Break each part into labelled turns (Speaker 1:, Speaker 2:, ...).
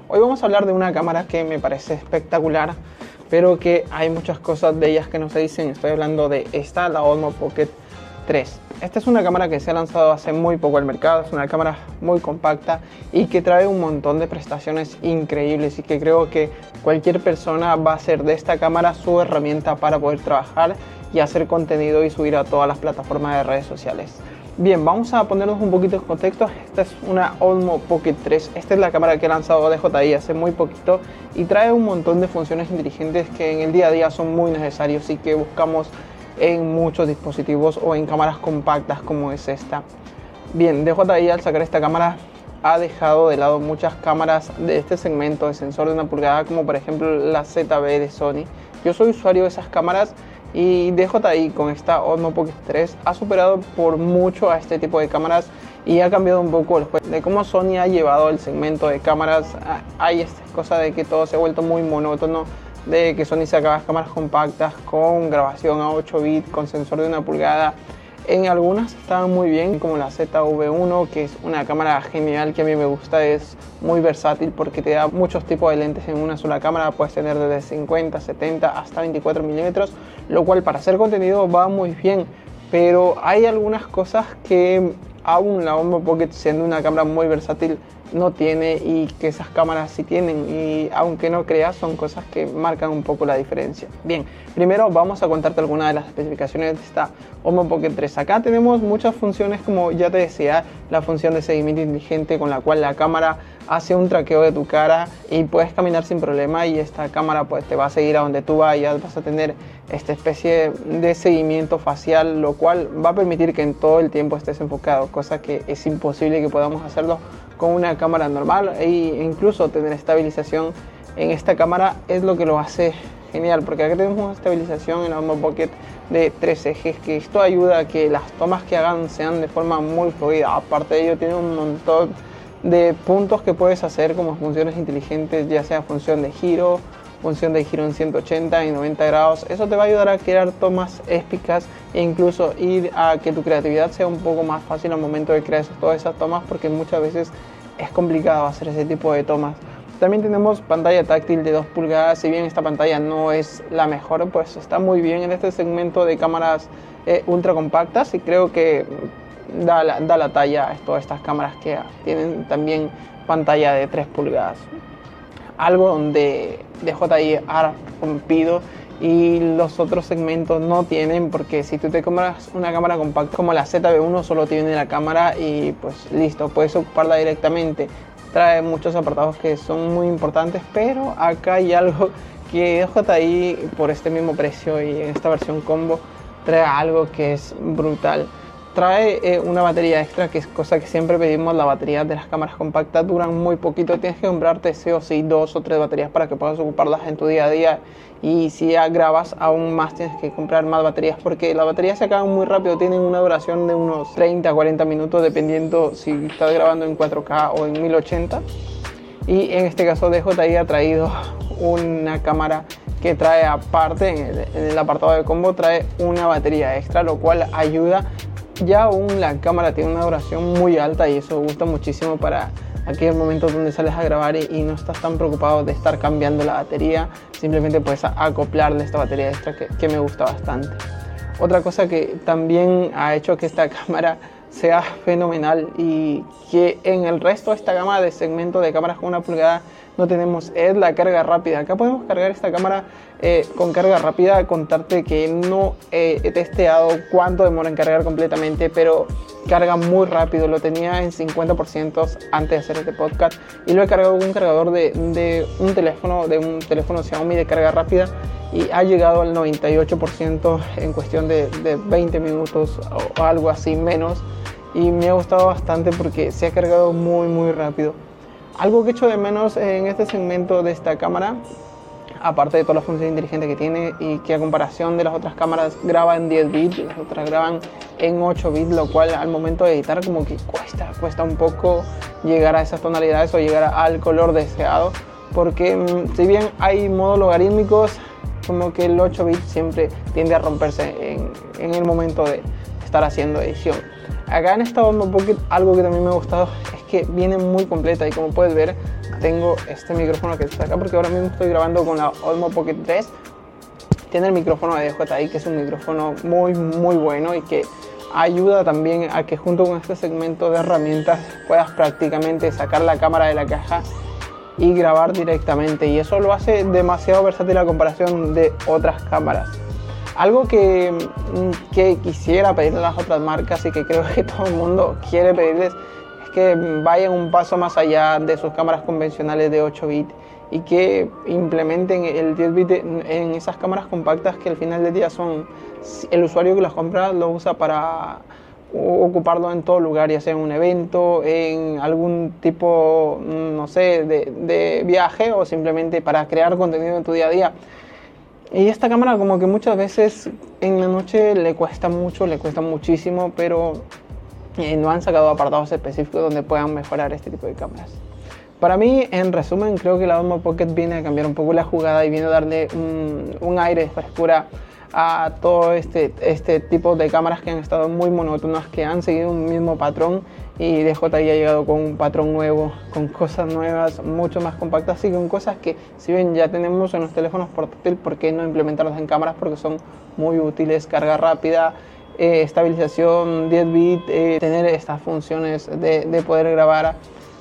Speaker 1: Hoy vamos a hablar de una cámara que me parece espectacular, pero que hay muchas cosas de ellas que no se dicen. Estoy hablando de esta, la Osmo Pocket 3. Esta es una cámara que se ha lanzado hace muy poco al mercado, es una cámara muy compacta y que trae un montón de prestaciones increíbles, y que creo que cualquier persona va a hacer de esta cámara su herramienta para poder trabajar y hacer contenido y subir a todas las plataformas de redes sociales. Bien, vamos a ponernos un poquito en contexto. Esta es una Osmo Pocket 3. Esta es la cámara que ha lanzado DJI hace muy poquito y trae un montón de funciones inteligentes que en el día a día son muy necesarios y que buscamos en muchos dispositivos o en cámaras compactas como es esta. Bien, DJI al sacar esta cámara ha dejado de lado muchas cámaras de este segmento de sensor de 1 pulgada, como por ejemplo la ZV de Sony. Yo soy usuario de esas cámaras y DJI con esta Osmo Pocket 3 ha superado por mucho a este tipo de cámaras y ha cambiado un poco el juego de cómo Sony ha llevado el segmento de cámaras. Hay esta cosa de que todo se ha vuelto muy monótono, de que Sony sacaba cámaras compactas con grabación a 8 bits, con sensor de 1 pulgada. En algunas estaban muy bien, como la ZV-1, que es una cámara genial que a mí me gusta, es muy versátil porque te da muchos tipos de lentes en una sola cámara. Puedes tener desde 50, 70 hasta 24 milímetros, lo cual para hacer contenido va muy bien. Pero hay algunas cosas que aún la Osmo Pocket, siendo una cámara muy versátil, no tiene, y que esas cámaras sí tienen, y aunque no creas, son cosas que marcan un poco la diferencia. Bien, primero vamos a contarte algunas de las especificaciones de esta Osmo Pocket 3. Acá tenemos muchas funciones, como ya te decía, la función de seguimiento inteligente, con la cual la cámara hace un traqueo de tu cara y puedes caminar sin problema, y esta cámara pues te va a seguir a donde tú vayas. Vas a tener esta especie de seguimiento facial, lo cual va a permitir que en todo el tiempo estés enfocado, cosa que es imposible que podamos hacerlo con una cámara normal. E incluso tener estabilización en esta cámara es lo que lo hace genial, porque acá tenemos una estabilización en la Osmo Pocket de 3 ejes, que esto ayuda a que las tomas que hagan sean de forma muy fluida. Aparte de ello, tiene un montón de puntos que puedes hacer como funciones inteligentes, ya sea función de giro en 180 y 90 grados. Eso te va a ayudar a crear tomas épicas e incluso ir a que tu creatividad sea un poco más fácil al momento de crear todas esas tomas, porque muchas veces es complicado hacer ese tipo de tomas. También tenemos pantalla táctil de 2 pulgadas. Si bien esta pantalla no es la mejor, pues está muy bien en este segmento de cámaras ultra compactas, y creo que da la talla a todas estas cámaras que tienen también pantalla de 3 pulgadas. Algo donde DJI ha rompido y los otros segmentos no tienen, porque si tú te compras una cámara compacta como la ZV-1, solo tiene la cámara y pues listo, puedes ocuparla directamente. Trae muchos apartados que son muy importantes, pero acá hay algo que DJI, por este mismo precio y en esta versión combo, trae algo que es brutal. Trae una batería extra, que es cosa que siempre pedimos. Las baterías de las cámaras compactas duran muy poquito. Tienes que comprarte sí o sí 2 o 3 baterías para que puedas ocuparlas en tu día a día. Y si ya grabas aún más, tienes que comprar más baterías, porque las baterías se acaban muy rápido. Tienen una duración de unos 30 a 40 minutos, dependiendo si estás grabando en 4K o en 1080. Y en este caso DJI ha traído una cámara que trae, aparte, en el apartado de combo, trae una batería extra, lo cual ayuda. Ya aún la cámara tiene una duración muy alta, y eso gusta muchísimo para aquellos momentos donde sales a grabar y no estás tan preocupado de estar cambiando la batería. Simplemente puedes acoplarle esta batería extra que me gusta bastante. Otra cosa que también ha hecho que esta cámara sea fenomenal y que en el resto de esta gama de segmento de cámaras con 1 pulgada no tenemos, es la carga rápida. Acá podemos cargar esta cámara con carga rápida. Contarte que no he testeado cuánto demora en cargar completamente, pero carga muy rápido. Lo tenía en 50% antes de hacer este podcast, y lo he cargado con un cargador de un teléfono Xiaomi de carga rápida, y ha llegado al 98% en cuestión de 20 minutos o algo así, menos. Y me ha gustado bastante porque se ha cargado muy rápido. Algo que echo de menos en este segmento de esta cámara, aparte de todas las funciones inteligentes que tiene, y que a comparación de las otras cámaras graba en 10 bits, las otras graban en 8 bits, lo cual al momento de editar como que cuesta un poco llegar a esas tonalidades o llegar al color deseado, porque si bien hay modos logarítmicos, como que el 8 bits siempre tiende a romperse en el momento de estar haciendo edición. Acá en esta Osmo Pocket, algo que también me ha gustado es que viene muy completa, y como puedes ver tengo este micrófono que está acá porque ahora mismo estoy grabando con la Osmo Pocket 3. Tiene el micrófono de DJI, que es un micrófono muy bueno y que ayuda también a que junto con este segmento de herramientas puedas prácticamente sacar la cámara de la caja y grabar directamente, y eso lo hace demasiado versátil a comparación de otras cámaras. Algo que quisiera pedirle a las otras marcas y que creo que todo el mundo quiere pedirles es que vayan un paso más allá de sus cámaras convencionales de 8 bits y que implementen el 10 bit en esas cámaras compactas que al final del día son, el usuario que las compra lo usa para ocuparlo en todo lugar, ya sea en un evento, en algún tipo, no sé, de viaje, o simplemente para crear contenido en tu día a día. Y esta cámara como que muchas veces en la noche le cuesta muchísimo, pero no han sacado apartados específicos donde puedan mejorar este tipo de cámaras. Para mí, en resumen, creo que la Osmo Pocket viene a cambiar un poco la jugada y viene a darle un aire de frescura a todo este tipo de cámaras que han estado muy monótonas, que han seguido un mismo patrón, y DJI ha llegado con un patrón nuevo, con cosas nuevas, mucho más compactas y con cosas que, si bien ya tenemos en los teléfonos portátiles, ¿por qué no implementarlos en cámaras? Porque son muy útiles: carga rápida, estabilización 10 bits, tener estas funciones de poder grabar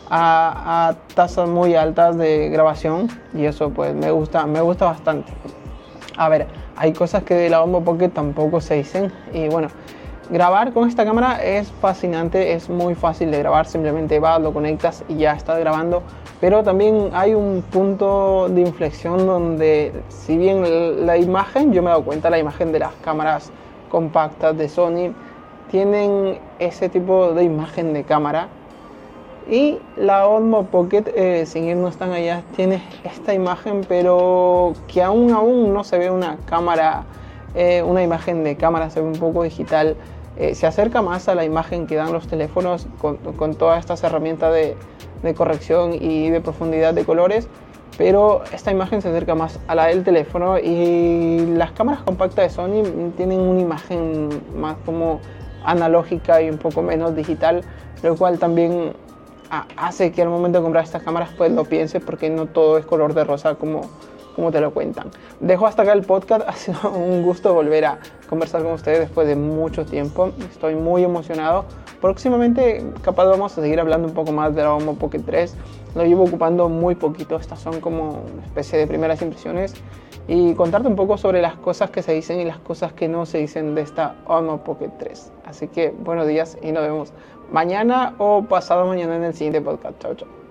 Speaker 1: a tasas muy altas de grabación, y eso pues me gusta bastante. A ver, hay cosas que de la Osmo Pocket tampoco se dicen, y bueno, grabar con esta cámara es fascinante, es muy fácil de grabar, simplemente vas, lo conectas y ya estás grabando. Pero también hay un punto de inflexión donde, si bien la imagen, yo me he dado cuenta, la imagen de las cámaras compactas de Sony tienen ese tipo de imagen de cámara, y la Osmo Pocket, sin irnos tan allá, tiene esta imagen, pero que aún no se ve una cámara, una imagen de cámara, se ve un poco digital. Se acerca más a la imagen que dan los teléfonos con todas estas herramientas de corrección y de profundidad de colores, pero esta imagen se acerca más a la del teléfono, y las cámaras compactas de Sony tienen una imagen más como analógica y un poco menos digital, lo cual también hace que al momento de comprar estas cámaras pues lo pienses, porque no todo es color de rosa como te lo cuentan. Dejo hasta acá el podcast. Ha sido un gusto volver a conversar con ustedes después de mucho tiempo. Estoy muy emocionado. Próximamente capaz vamos a seguir hablando un poco más de la Osmo Pocket 3. Lo llevo ocupando muy poquito. Estas son como una especie de primeras impresiones, y contarte un poco sobre las cosas que se dicen y las cosas que no se dicen de esta Osmo Pocket 3. Así que buenos días y nos vemos mañana o pasado mañana en el siguiente podcast. Chao, chao.